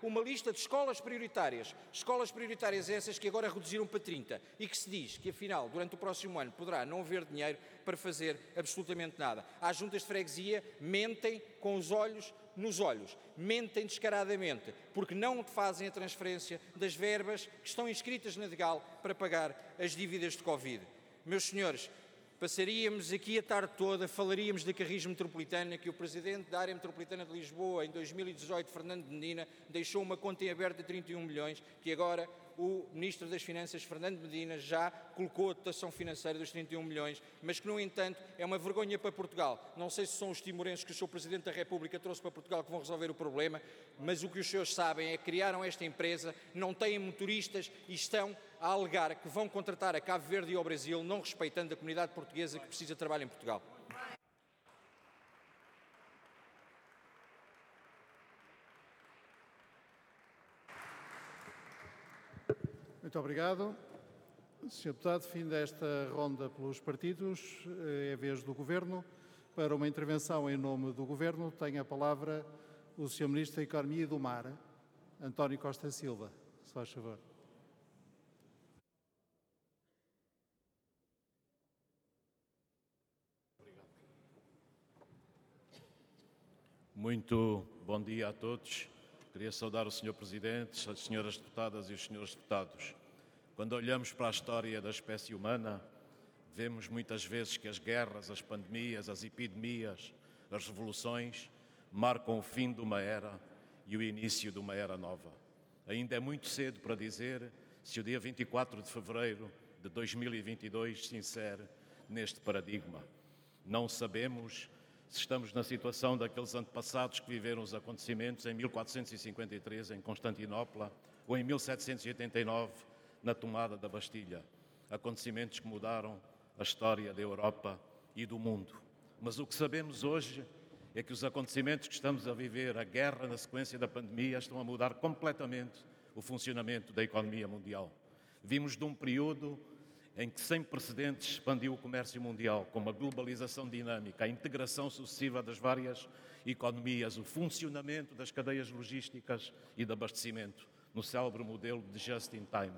uma lista de escolas prioritárias essas que agora reduziram para 30 e que se diz que, afinal, durante o próximo ano poderá não haver dinheiro para fazer absolutamente nada. Às juntas de freguesia mentem com os olhos nos olhos, mentem descaradamente, porque não fazem a transferência das verbas que estão inscritas na DGAL para pagar as dívidas de Covid. Meus senhores, passaríamos aqui a tarde toda, falaríamos da carrismo metropolitana, que o Presidente da Área Metropolitana de Lisboa, em 2018, Fernando Medina, deixou uma conta em aberto de 31 milhões, que agora o Ministro das Finanças, Fernando Medina, já colocou a dotação financeira dos 31 milhões, mas que, no entanto, é uma vergonha para Portugal. Não sei se são os timorenses que o Sr. Presidente da República trouxe para Portugal que vão resolver o problema, mas o que os senhores sabem é que criaram esta empresa, não têm motoristas e estão a alegar que vão contratar a Cabo Verde e ao Brasil, não respeitando a comunidade portuguesa que precisa de trabalho em Portugal. Muito obrigado. Sr. Deputado, fim desta ronda pelos partidos. É a vez do Governo. Para uma intervenção em nome do Governo, tem a palavra o Sr. Ministro da Economia e do Mar, António Costa Silva. Se faz favor. Muito bom dia a todos. Queria saudar o Sr. Presidente, as senhoras deputadas e os senhores deputados. Quando olhamos para a história da espécie humana, vemos muitas vezes que as guerras, as pandemias, as epidemias, as revoluções marcam o fim de uma era e o início de uma era nova. Ainda é muito cedo para dizer se o dia 24 de fevereiro de 2022 se insere neste paradigma. Não sabemos se estamos na situação daqueles antepassados que viveram os acontecimentos em 1453 em Constantinopla ou em 1789 na tomada da Bastilha. Acontecimentos que mudaram a história da Europa e do mundo. Mas o que sabemos hoje é que os acontecimentos que estamos a viver, a guerra na sequência da pandemia, estão a mudar completamente o funcionamento da economia mundial. Vimos de um período em que sem precedentes expandiu o comércio mundial, com uma globalização dinâmica, a integração sucessiva das várias economias, o funcionamento das cadeias logísticas e de abastecimento, no célebre modelo de just-in-time,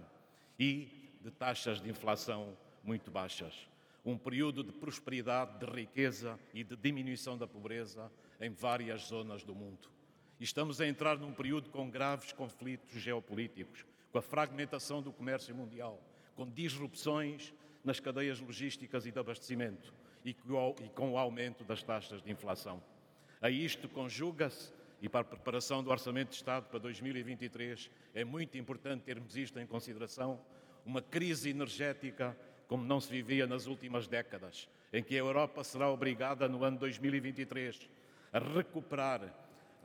e de taxas de inflação muito baixas. Um período de prosperidade, de riqueza e de diminuição da pobreza em várias zonas do mundo. E estamos a entrar num período com graves conflitos geopolíticos, com a fragmentação do comércio mundial, com disrupções nas cadeias logísticas e de abastecimento e com o aumento das taxas de inflação. A isto conjuga-se, e para a preparação do Orçamento de Estado para 2023 é muito importante termos isto em consideração, uma crise energética como não se vivia nas últimas décadas, em que a Europa será obrigada no ano 2023 a recuperar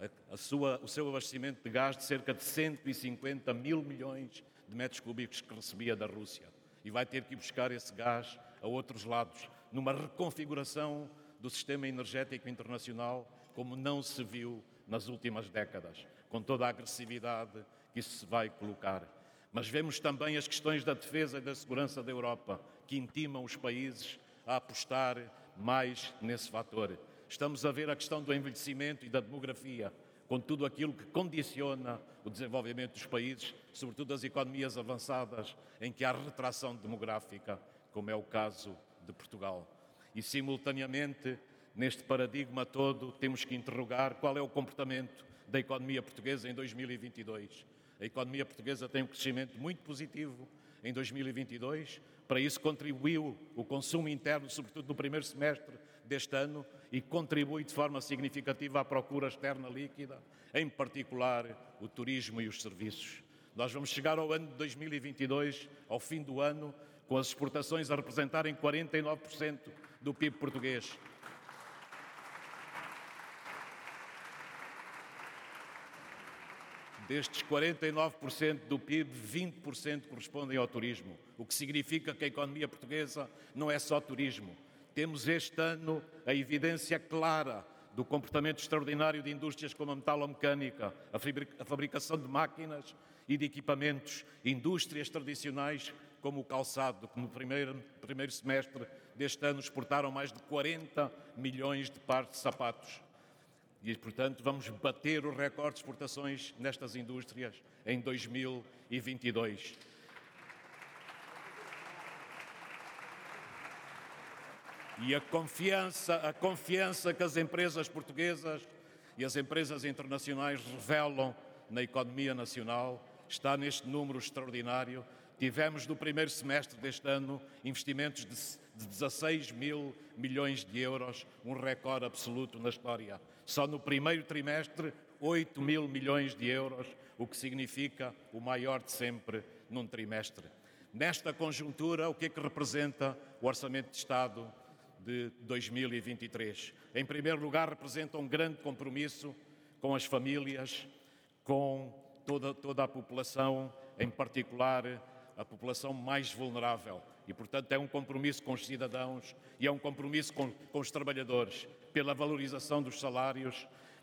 o seu abastecimento de gás de cerca de 150 mil milhões de metros cúbicos que recebia da Rússia. E vai ter que ir buscar esse gás a outros lados, numa reconfiguração do sistema energético internacional como não se viu nas últimas décadas, com toda a agressividade que isso se vai colocar. Mas vemos também as questões da defesa e da segurança da Europa, que intimam os países a apostar mais nesse fator. Estamos a ver a questão do envelhecimento e da demografia, com tudo aquilo que condiciona o desenvolvimento dos países, sobretudo das economias avançadas, em que há retração demográfica, como é o caso de Portugal. E, simultaneamente, neste paradigma todo, temos que interrogar qual é o comportamento da economia portuguesa em 2022. A economia portuguesa tem um crescimento muito positivo em 2022. Para isso contribuiu o consumo interno, sobretudo no primeiro semestre deste ano, e contribui de forma significativa à procura externa líquida, em particular o turismo e os serviços. Nós vamos chegar ao ano de 2022, ao fim do ano, com as exportações a representarem 49% do PIB português. Destes 49% do PIB, 20% correspondem ao turismo, o que significa que a economia portuguesa não é só turismo. Temos este ano a evidência clara do comportamento extraordinário de indústrias como a metalomecânica, a fabricação de máquinas e de equipamentos, indústrias tradicionais como o calçado, que no primeiro semestre deste ano exportaram mais de 40 milhões de pares de sapatos. E, portanto, vamos bater o recorde de exportações nestas indústrias em 2022. E a confiança que as empresas portuguesas e as empresas internacionais revelam na economia nacional está neste número extraordinário. Tivemos no primeiro semestre deste ano investimentos de 16 mil milhões de euros, um recorde absoluto na história. Só no primeiro trimestre, 8 mil milhões de euros, o que significa o maior de sempre num trimestre. Nesta conjuntura, o que é que representa o Orçamento de Estado de 2023? Em primeiro lugar, representa um grande compromisso com as famílias, com toda a população, em particular a população mais vulnerável. E, portanto, é um compromisso com os cidadãos e é um compromisso com os trabalhadores, pela valorização dos salários,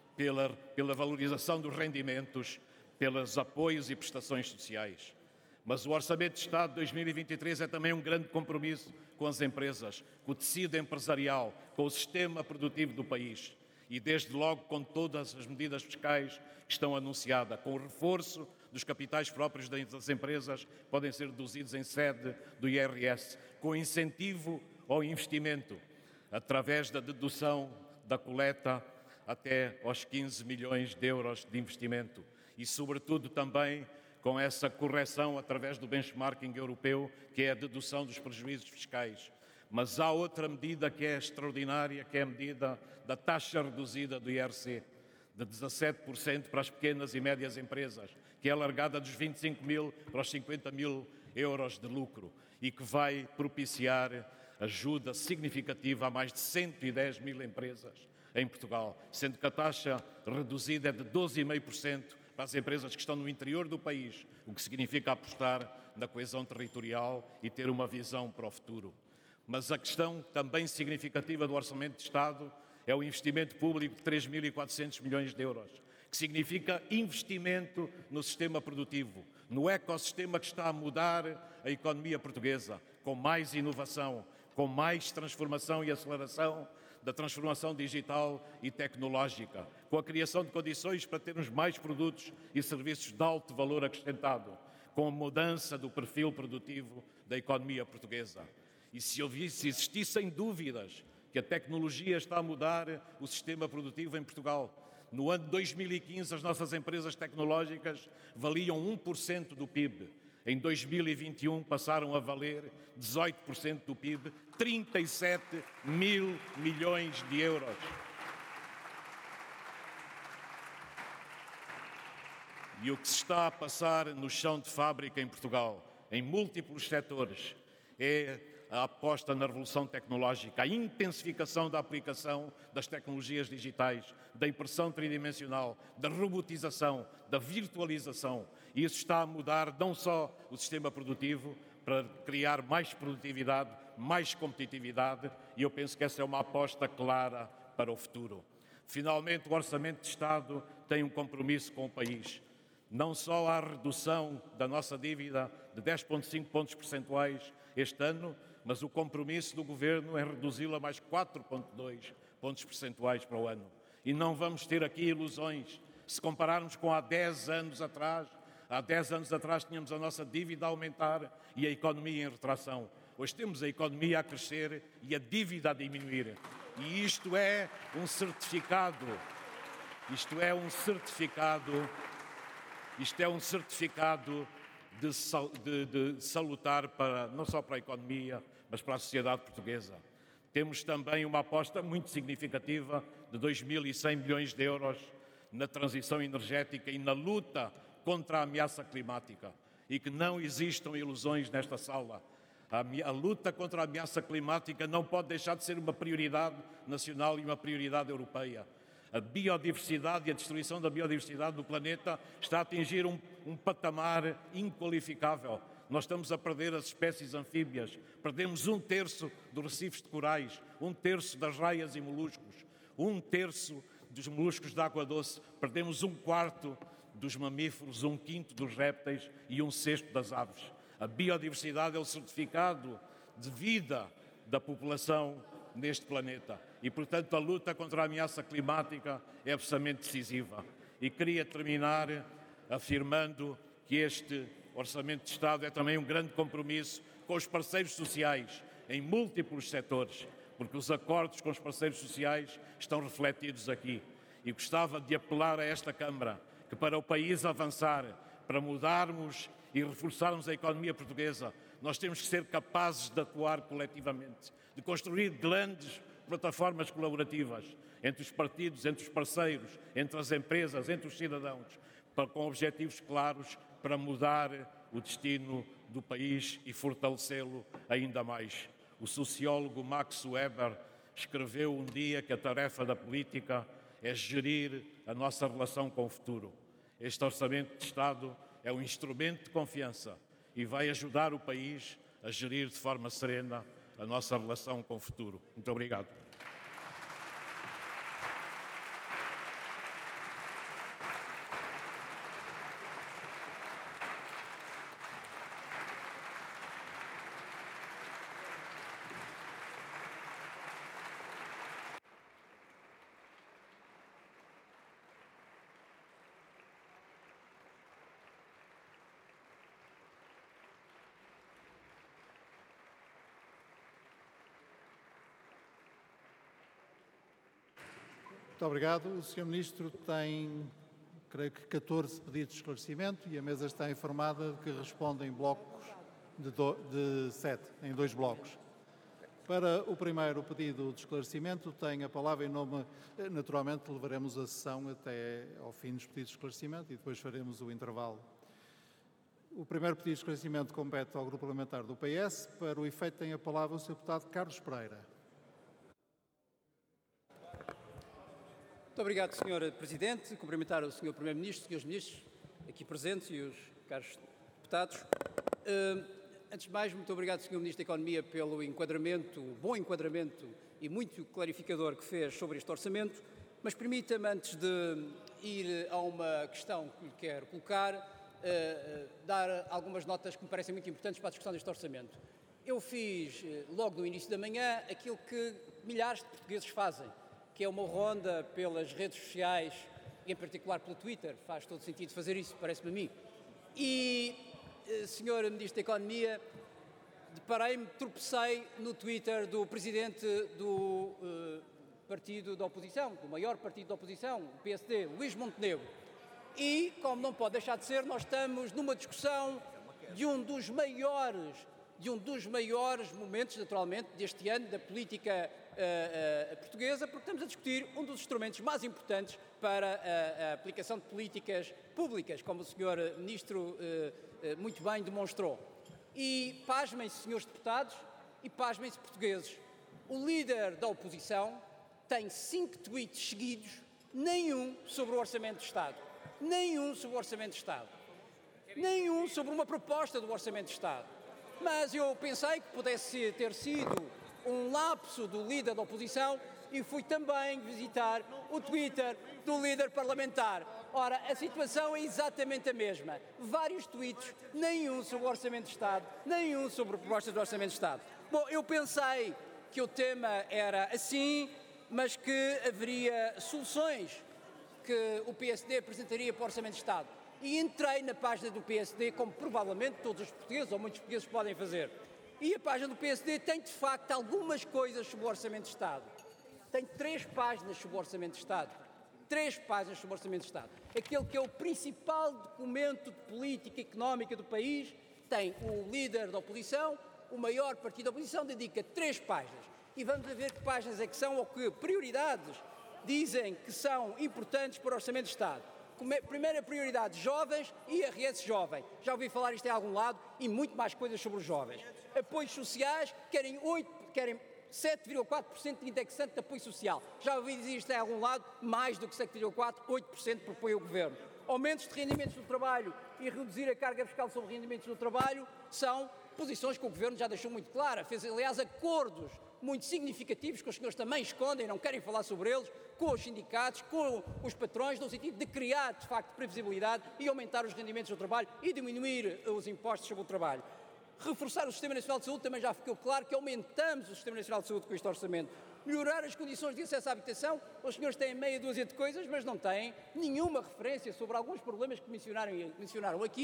pela valorização dos rendimentos, pelos apoios e prestações sociais. Mas o Orçamento de Estado de 2023 é também um grande compromisso com as empresas, com o tecido empresarial, com o sistema produtivo do país e, desde logo, com todas as medidas fiscais que estão anunciadas, com o reforço dos capitais próprios das empresas, que podem ser deduzidos em sede do IRS, com o incentivo ao investimento, através da dedução da coleta até aos 15 milhões de euros de investimento e, sobretudo, também com essa correção através do benchmarking europeu, que é a dedução dos prejuízos fiscais. Mas há outra medida que é extraordinária, que é a medida da taxa reduzida do IRC, de 17% para as pequenas e médias empresas, que é alargada dos 25 mil para os 50 mil euros de lucro e que vai propiciar ajuda significativa a mais de 110 mil empresas em Portugal, sendo que a taxa reduzida é de 12,5% para as empresas que estão no interior do país, o que significa apostar na coesão territorial e ter uma visão para o futuro. Mas a questão também significativa do Orçamento de Estado é o investimento público de 3.400 milhões de euros, que significa investimento no sistema produtivo, no ecossistema que está a mudar a economia portuguesa, com mais inovação, com mais transformação e aceleração da transformação digital e tecnológica, com a criação de condições para termos mais produtos e serviços de alto valor acrescentado, com a mudança do perfil produtivo da economia portuguesa. E se existissem dúvidas que a tecnologia está a mudar o sistema produtivo em Portugal, no ano de 2015 as nossas empresas tecnológicas valiam 1% do PIB. Em 2021 passaram a valer 18% do PIB, 37 mil milhões de euros. E o que se está a passar no chão de fábrica em Portugal, em múltiplos setores, é a aposta na revolução tecnológica, a intensificação da aplicação das tecnologias digitais, da impressão tridimensional, da robotização, da virtualização. E isso está a mudar não só o sistema produtivo, para criar mais produtividade, mais competitividade, e eu penso que essa é uma aposta clara para o futuro. Finalmente, o Orçamento de Estado tem um compromisso com o país. Não só a redução da nossa dívida de 10,5 pontos percentuais este ano, mas o compromisso do Governo é reduzi-la mais 4,2 pontos percentuais para o ano. E não vamos ter aqui ilusões. Se compararmos com há 10 anos atrás tínhamos a nossa dívida a aumentar e a economia em retração. Hoje temos a economia a crescer e a dívida a diminuir. E isto é um certificado de salutar não só para a economia, mas para a sociedade portuguesa. Temos também uma aposta muito significativa de 2.100 milhões de euros na transição energética e na luta contra a ameaça climática. E que não existam ilusões nesta sala. A luta contra a ameaça climática não pode deixar de ser uma prioridade nacional e uma prioridade europeia. A biodiversidade e a destruição da biodiversidade do planeta está a atingir um patamar inqualificável. Nós estamos a perder as espécies anfíbias, perdemos 1/3 dos recifes de corais, 1/3 das raias e moluscos, 1/3 dos moluscos de água doce, perdemos 1/4 dos mamíferos, 1/5 dos répteis e 1/6 das aves. A biodiversidade é o certificado de vida da população neste planeta. E, portanto, a luta contra a ameaça climática é absolutamente decisiva. E queria terminar afirmando que este Orçamento de Estado é também um grande compromisso com os parceiros sociais em múltiplos setores, porque os acordos com os parceiros sociais estão refletidos aqui. E gostava de apelar a esta Câmara que, para o país avançar, para mudarmos e reforçarmos a economia portuguesa, nós temos que ser capazes de atuar coletivamente, de construir grandes plataformas colaborativas entre os partidos, entre os parceiros, entre as empresas, entre os cidadãos, com objetivos claros para mudar o destino do país e fortalecê-lo ainda mais. O sociólogo Max Weber escreveu um dia que a tarefa da política é gerir a nossa relação com o futuro. Este Orçamento de Estado é um instrumento de confiança e vai ajudar o país a gerir de forma serena a nossa relação com o futuro. Muito obrigado. Muito obrigado. O Sr. Ministro tem, creio que, 14 pedidos de esclarecimento e a mesa está informada de que responde em blocos de 7, em 2 blocos. Para o primeiro pedido de esclarecimento, tem a palavra em nome... Naturalmente, levaremos a sessão até ao fim dos pedidos de esclarecimento e depois faremos o intervalo. O primeiro pedido de esclarecimento compete ao Grupo Parlamentar do PS. Para o efeito, tem a palavra o Sr. Deputado Carlos Pereira. Muito obrigado, Sr. Presidente. Cumprimentar o Sr. Primeiro-Ministro, Srs. Ministros aqui presentes e os caros deputados. Antes de mais, muito obrigado, Sr. Ministro da Economia, pelo enquadramento, bom enquadramento e muito clarificador que fez sobre este orçamento. Mas permita-me, antes de ir a uma questão que lhe quero colocar, dar algumas notas que me parecem muito importantes para a discussão deste orçamento. Eu fiz, logo no início da manhã, aquilo que milhares de portugueses fazem, que é uma ronda pelas redes sociais, e em particular pelo Twitter. Faz todo sentido fazer isso, parece-me a mim. E, Sr. Ministro da Economia, tropecei no Twitter do Presidente do partido da oposição, do maior partido da oposição, o PSD, Luís Montenegro. E, como não pode deixar de ser, nós estamos numa discussão de um dos maiores momentos, naturalmente, deste ano, da política portuguesa, porque estamos a discutir um dos instrumentos mais importantes para a aplicação de políticas públicas, como o Sr. Ministro muito bem demonstrou. E pasmem-se, senhores deputados, e pasmem-se, portugueses. O líder da oposição tem 5 tweets seguidos, nenhum sobre o Orçamento de Estado. Nenhum sobre o Orçamento de Estado. Nenhum sobre uma proposta do Orçamento de Estado. Mas eu pensei que pudesse ter sido um lapso do líder da oposição e fui também visitar o Twitter do líder parlamentar. Ora, a situação é exatamente a mesma. Vários tweets, nenhum sobre o Orçamento de Estado, nenhum sobre propostas do Orçamento de Estado. Bom, eu pensei que o tema era assim, mas que haveria soluções que o PSD apresentaria para o Orçamento de Estado. E entrei na página do PSD, como provavelmente todos os portugueses, ou muitos portugueses, podem fazer. E a página do PSD tem, de facto, algumas coisas sobre o Orçamento de Estado. Tem 3 páginas sobre o Orçamento de Estado. 3 páginas sobre o Orçamento de Estado. Aquele que é o principal documento de política económica do país, tem o líder da oposição, o maior partido da oposição, dedica 3 páginas. E vamos ver que páginas é que são, ou que prioridades dizem que são importantes para o Orçamento de Estado. Primeira prioridade, jovens e IRS jovem. Já ouvi falar isto em algum lado e muito mais coisas sobre os jovens. Apoios sociais, querem 7,4% de indexante de apoio social. Já ouvi dizer isto em algum lado, mais do que 7,4%, 8% propõe o Governo. Aumentos de rendimentos do trabalho e reduzir a carga fiscal sobre rendimentos do trabalho são posições que o Governo já deixou muito clara. Fez, aliás, acordos muito significativos que os senhores também escondem, não querem falar sobre eles, com os sindicatos, com os patrões, no sentido de criar, de facto, previsibilidade e aumentar os rendimentos do trabalho e diminuir os impostos sobre o trabalho. Reforçar o Sistema Nacional de Saúde, também já ficou claro que aumentamos o Sistema Nacional de Saúde com este orçamento. Melhorar as condições de acesso à habitação, os senhores têm meia dúzia de coisas, mas não têm nenhuma referência sobre alguns problemas que mencionaram aqui.